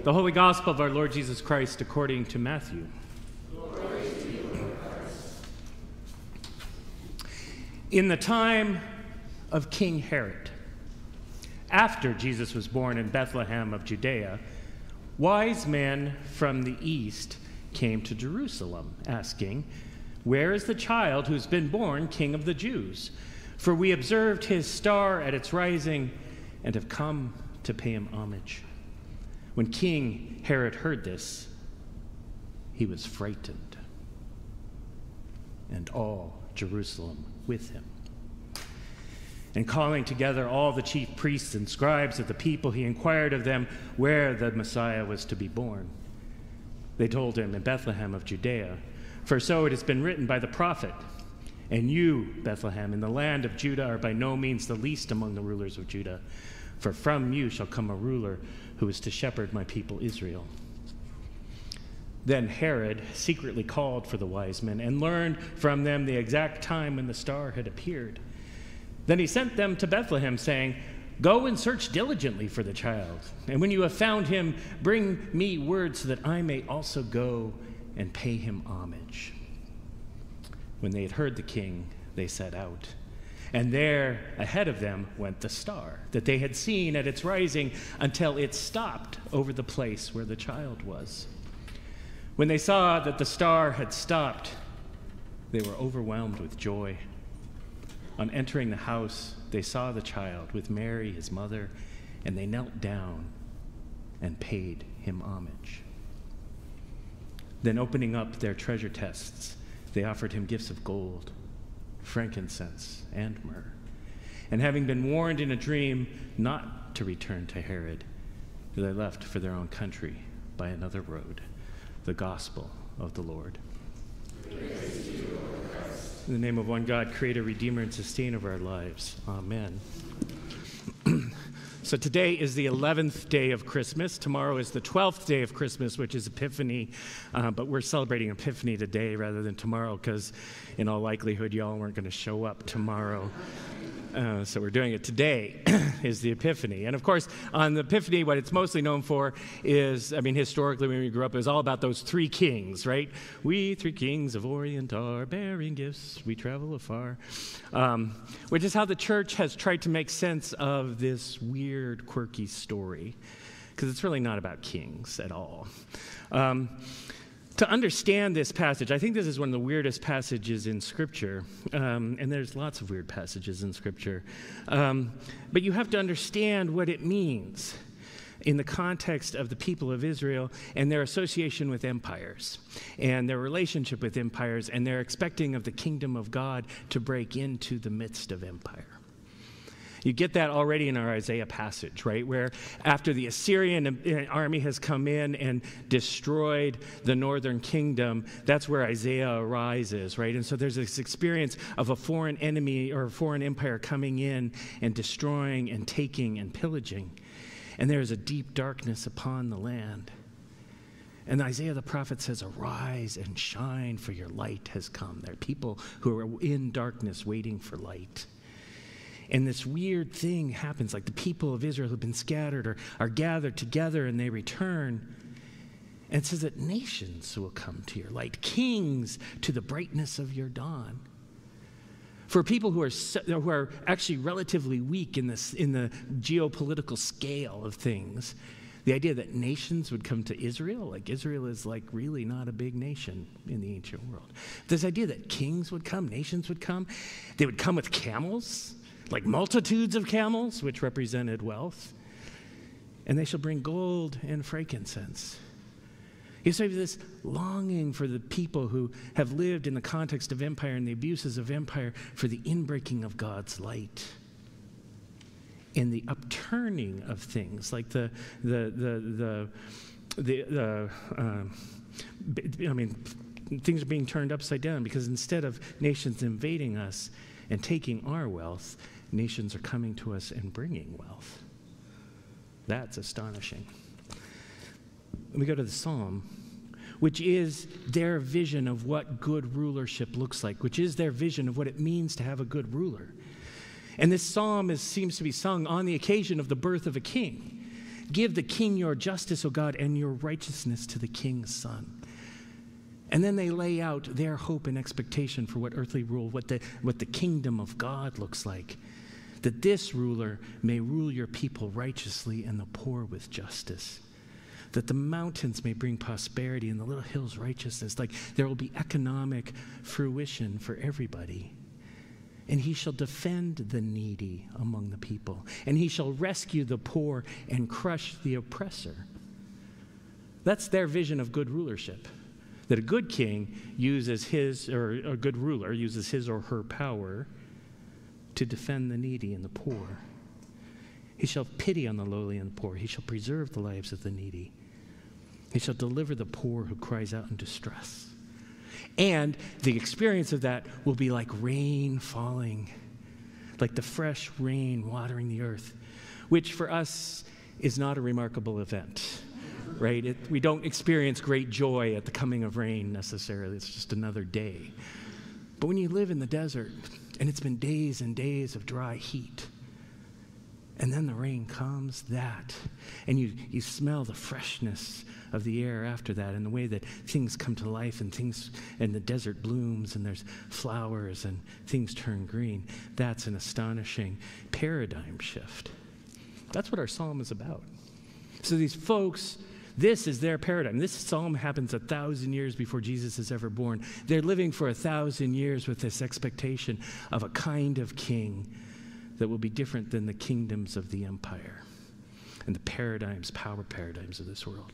The Holy Gospel of our Lord Jesus Christ according to Matthew. Glory to you, Lord Christ. In the time of King Herod, after Jesus was born in Bethlehem of Judea, wise men from the east came to Jerusalem, asking, "Where is the child who's been born King of the Jews? For we observed his star at its rising and have come to pay him homage." When King Herod heard this, he was frightened, and all Jerusalem with him. And calling together all the chief priests and scribes of the people, he inquired of them where the Messiah was to be born. They told him, "In Bethlehem of Judea, for so it has been written by the prophet, 'And you, Bethlehem, in the land of Judah, are by no means the least among the rulers of Judah, for from you shall come a ruler who is to shepherd my people Israel.'" Then Herod secretly called for the wise men and learned from them the exact time when the star had appeared. Then he sent them to Bethlehem, saying, "Go and search diligently for the child, and when you have found him, bring me word so that I may also go and pay him homage." When they had heard the king, they set out. And there ahead of them went the star that they had seen at its rising until it stopped over the place where the child was. When they saw that the star had stopped, they were overwhelmed with joy. On entering the house, they saw the child with Mary, his mother, and they knelt down and paid him homage. Then opening up their treasure chests, they offered him gifts of gold, frankincense, and myrrh. And having been warned in a dream not to return to Herod, they left for their own country by another road. The gospel of the Lord. Praise to you, Lord Christ. In the name of one God, creator, redeemer, and sustainer of our lives. Amen. So today is the 11th day of Christmas. Tomorrow is the 12th day of Christmas, which is Epiphany. But we're celebrating Epiphany today rather than tomorrow because in all likelihood, y'all weren't going to show up tomorrow. So we're doing it today is the Epiphany. And of course, on the Epiphany, what it's mostly known for is, historically when we grew up, it was all about those three kings, right? "We three kings of Orient are bearing gifts, we travel afar," which is how the church has tried to make sense of this weird, quirky story, because it's really not about kings at all. To understand this passage, I think this is one of the weirdest passages in Scripture, and there's lots of weird passages in Scripture, but you have to understand what it means in the context of the people of Israel and their association with empires and their relationship with empires and their expecting of the kingdom of God to break into the midst of empire. You get that already in our Isaiah passage, right? Where after the Assyrian army has come in and destroyed the northern kingdom, that's where Isaiah arises, right? And so there's this experience of a foreign enemy or a foreign empire coming in and destroying and taking and pillaging. And there is a deep darkness upon the land. And Isaiah the prophet says, "Arise and shine, for your light has come." There are people who are in darkness waiting for light. And this weird thing happens, like the people of Israel who've been scattered or are gathered together and they return. And it says that nations will come to your light, kings to the brightness of your dawn. For people who are actually relatively weak in the geopolitical scale of things, the idea that nations would come to Israel, like Israel is like really not a big nation in the ancient world. This idea that kings would come, nations would come, they would come with camels, like multitudes of camels, which represented wealth, and they shall bring gold and frankincense. You see this longing for the people who have lived in the context of empire and the abuses of empire for the inbreaking of God's light and the upturning of things, like things are being turned upside down because instead of nations invading us and taking our wealth, nations are coming to us and bringing wealth. That's astonishing. Let me go to the Psalm, which is their vision of what good rulership looks like, which is their vision of what it means to have a good ruler. And this psalm seems to be sung on the occasion of the birth of a king. Give the king your justice, O God, and your righteousness to the king's son. And then they lay out their hope and expectation for what earthly rule, what the kingdom of God looks like. That this ruler may rule your people righteously and the poor with justice. That the mountains may bring prosperity and the little hills righteousness. Like there will be economic fruition for everybody. And he shall defend the needy among the people. And he shall rescue the poor and crush the oppressor. That's their vision of good rulership. That a good king uses his, or a good ruler uses his or her power to defend the needy and the poor. He shall have pity on the lowly and the poor. He shall preserve the lives of the needy. He shall deliver the poor who cries out in distress. And the experience of that will be like rain falling, like the fresh rain watering the earth, which for us is not a remarkable event, right? We don't experience great joy at the coming of rain necessarily. It's just another day. But when you live in the desert, and it's been days and days of dry heat, and then the rain comes, and you smell the freshness of the air after that, and the way that things come to life, and the desert blooms, and there's flowers, and things turn green. That's an astonishing paradigm shift. That's what our psalm is about. So these folks, this is their paradigm. This psalm happens 1,000 years before Jesus is ever born. They're living for 1,000 years with this expectation of a kind of king that will be different than the kingdoms of the empire and the power paradigms of this world.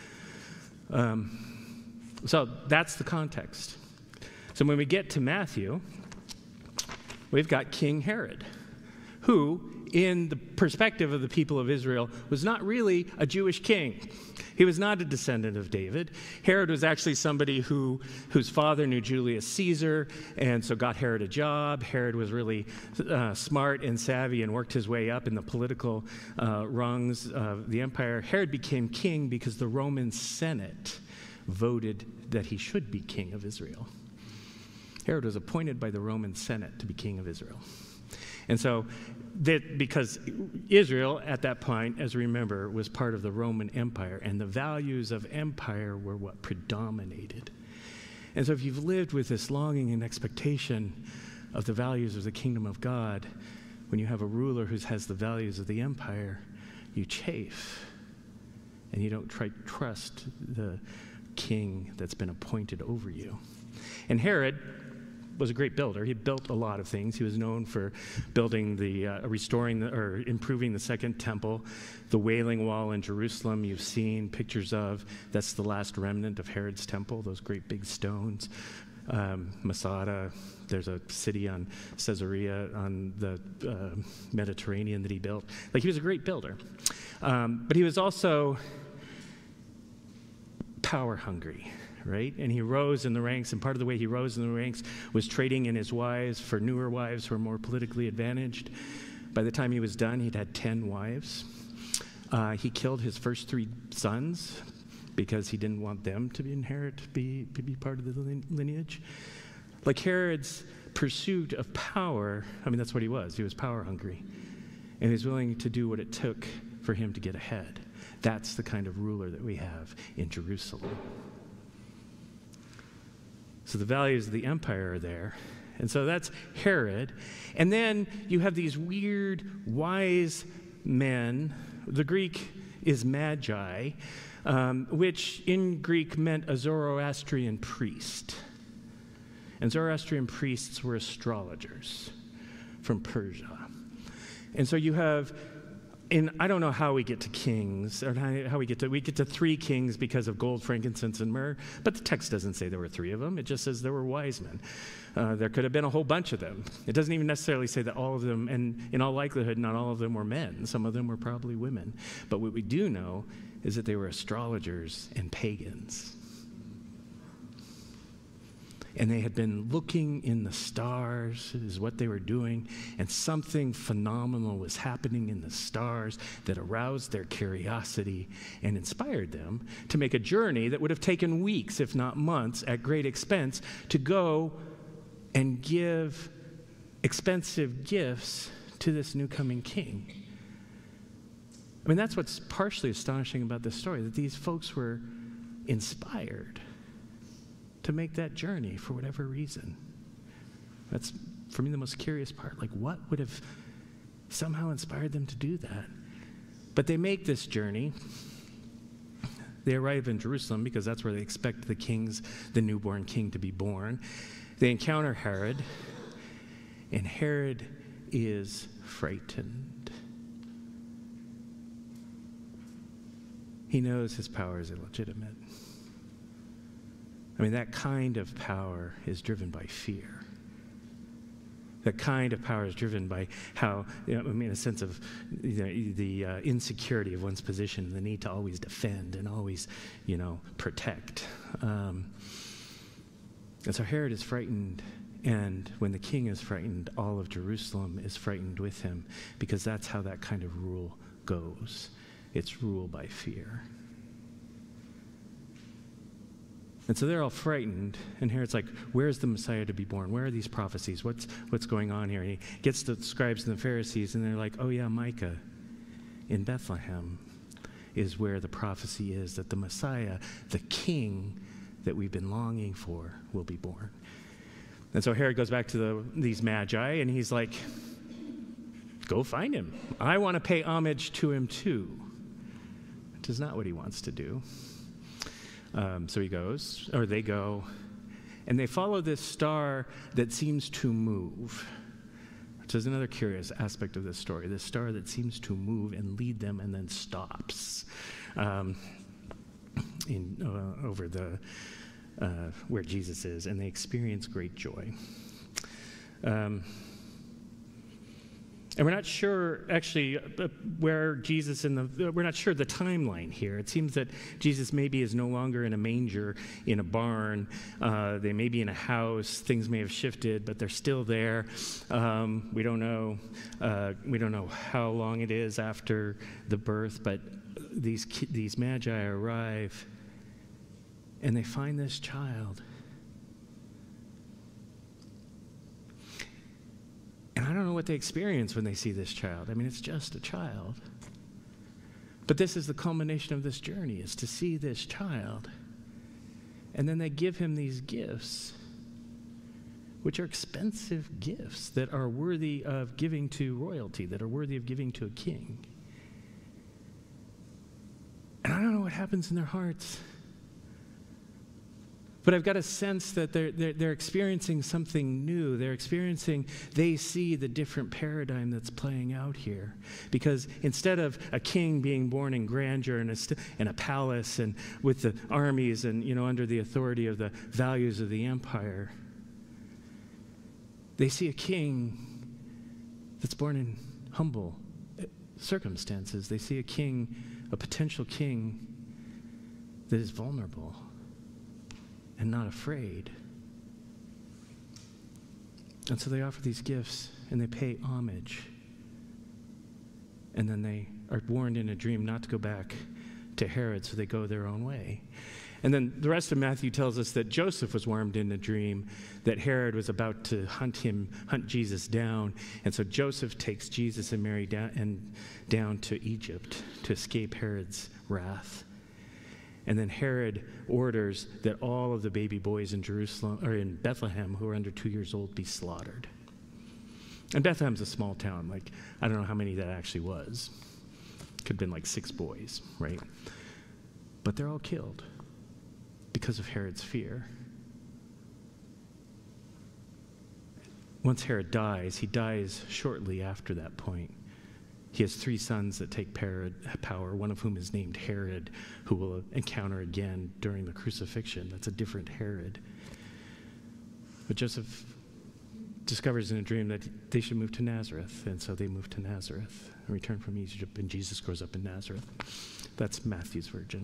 So that's the context. So when we get to Matthew, we've got King Herod, who, in the perspective of the people of Israel, was not really a Jewish king. He was not a descendant of David. Herod was actually somebody whose father knew Julius Caesar, and so got Herod a job. Herod was really smart and savvy and worked his way up in the political rungs of the empire. Herod became king because the Roman Senate voted that he should be king of Israel. Herod was appointed by the Roman Senate to be king of Israel. And so, because Israel at that point, as we remember, was part of the Roman Empire, and the values of empire were what predominated. And so if you've lived with this longing and expectation of the values of the kingdom of God, when you have a ruler who has the values of the empire, you chafe, and you don't trust the king that's been appointed over you. And Herod was a great builder. He built a lot of things. He was known for building improving the Second Temple, the Wailing Wall in Jerusalem. You've seen pictures of. That's the last remnant of Herod's temple. Those great big stones. Masada. There's a city on Caesarea on the Mediterranean that he built. Like, he was a great builder, but he was also power hungry. Right? And he rose in the ranks, and part of the way he rose in the ranks was trading in his wives for newer wives who were more politically advantaged. By the time he was done, he'd had 10 wives. He killed his first 3 sons because he didn't want them to be part of the lineage. Like Herod's pursuit of power, I mean, that's what he was. He was power hungry. And he was willing to do what it took for him to get ahead. That's the kind of ruler that we have in Jerusalem. So the values of the empire are there. And so that's Herod. And then you have these weird, wise men. The Greek is magi, which in Greek meant a Zoroastrian priest. And Zoroastrian priests were astrologers from Persia. And so you have, and I don't know how we get to kings, or how we get to 3 kings because of gold, frankincense, and myrrh, but the text doesn't say there were 3 of them. It just says there were wise men. There could have been a whole bunch of them. It doesn't even necessarily say that all of them, and in all likelihood, not all of them were men. Some of them were probably women. But what we do know is that they were astrologers and pagans. And they had been looking in the stars, is what they were doing, and something phenomenal was happening in the stars that aroused their curiosity and inspired them to make a journey that would have taken weeks, if not months, at great expense, to go and give expensive gifts to this new coming king. I mean, that's what's partially astonishing about this story, that these folks were inspired to make that journey for whatever reason. That's, for me, the most curious part. Like, what would have somehow inspired them to do that? But they make this journey. They arrive in Jerusalem because that's where they expect the newborn king to be born. They encounter Herod, and Herod is frightened. He knows his power is illegitimate. I mean, that kind of power is driven by fear. That kind of power is driven by how, a sense of the insecurity of one's position, the need to always defend and always, protect. And so Herod is frightened, and when the king is frightened, all of Jerusalem is frightened with him, because that's how that kind of rule goes. It's rule by fear. And so they're all frightened, and Herod's like, where's the Messiah to be born? Where are these prophecies? What's going on here? And he gets the scribes and the Pharisees, and they're like, oh yeah, Micah, in Bethlehem is where the prophecy is that the Messiah, the king that we've been longing for, will be born. And so Herod goes back to these magi, and he's like, go find him. I want to pay homage to him too. Which is not what he wants to do. So they go, and they follow this star that seems to move, which is another curious aspect of this story. This star that seems to move and lead them and then stops over where Jesus is, and they experience great joy. And we're not sure, actually, where Jesus we're not sure the timeline here. It seems that Jesus maybe is no longer in a manger, in a barn. They may be in a house. Things may have shifted, but they're still there. We don't know. We don't know how long it is after the birth, but these magi arrive, and they find this child. And I don't know what they experience when they see this child. I mean, it's just a child. But this is the culmination of this journey, is to see this child. And then they give him these gifts, which are expensive gifts that are worthy of giving to royalty, that are worthy of giving to a king. And I don't know what happens in their hearts. But I've got a sense that they're experiencing something new. They see the different paradigm that's playing out here. Because instead of a king being born in grandeur in a palace and with the armies and, under the authority of the values of the empire, they see a king that's born in humble circumstances. They see a potential king that is vulnerable and not afraid. And so they offer these gifts, and they pay homage. And then they are warned in a dream not to go back to Herod, so they go their own way. And then the rest of Matthew tells us that Joseph was warned in a dream that Herod was about to hunt Jesus down. And so Joseph takes Jesus and Mary down to Egypt to escape Herod's wrath. And then Herod orders that all of the baby boys in in Bethlehem who are under 2 years old be slaughtered. And Bethlehem's a small town. I don't know how many that actually was. Could have been 6 boys, right? But they're all killed because of Herod's fear. Once Herod dies, he dies shortly after that point. He has 3 sons that take power, one of whom is named Herod, who we'll encounter again during the crucifixion. That's a different Herod. But Joseph discovers in a dream that they should move to Nazareth, and so they move to Nazareth and return from Egypt, and Jesus grows up in Nazareth. That's Matthew's version.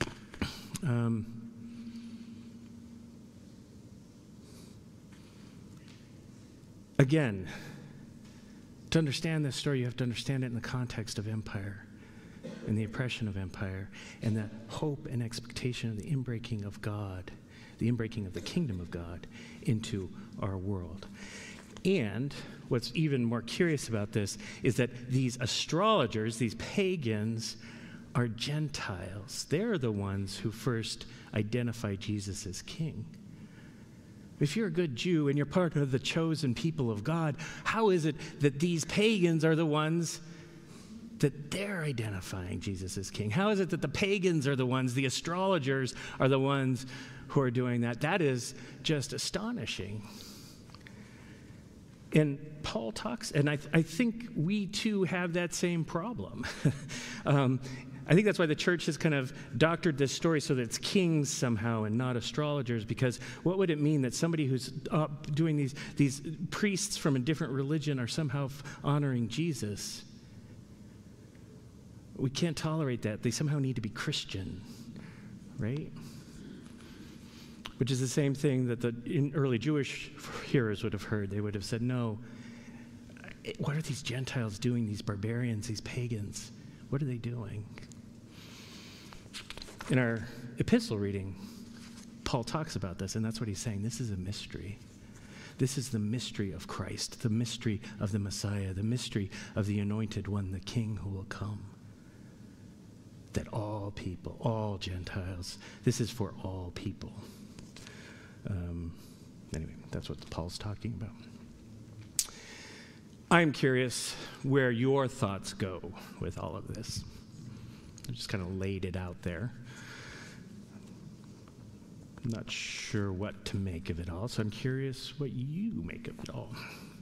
Again, to understand this story, you have to understand it in the context of empire and the oppression of empire and the hope and expectation of the inbreaking of God, the inbreaking of the kingdom of God into our world. And what's even more curious about this is that these astrologers, these pagans, are Gentiles. They're the ones who first identify Jesus as king. If you're a good Jew and you're part of the chosen people of God, how is it that these pagans are the ones that they're identifying Jesus as king? How is it that the pagans are the ones, the astrologers are the ones who are doing that? That is just astonishing. And Paul talks, and I think we too have that same problem. I think that's why the church has kind of doctored this story so that it's kings somehow and not astrologers, because what would it mean that somebody who's doing these priests from a different religion are somehow honoring Jesus? We can't tolerate that. They somehow need to be Christian, right? Which is the same thing that the early Jewish hearers would have heard. They would have said, no, what are these Gentiles doing, these barbarians, these pagans? What are they doing? In our epistle reading, Paul talks about this, and that's what he's saying. This is a mystery. This is the mystery of Christ, the mystery of the Messiah, the mystery of the Anointed One, the King who will come. That all people, all Gentiles, this is for all people. Anyway, that's what Paul's talking about. I'm curious where your thoughts go with all of this. I just kind of laid it out there. I'm not sure what to make of it all, so I'm curious what you make of it all.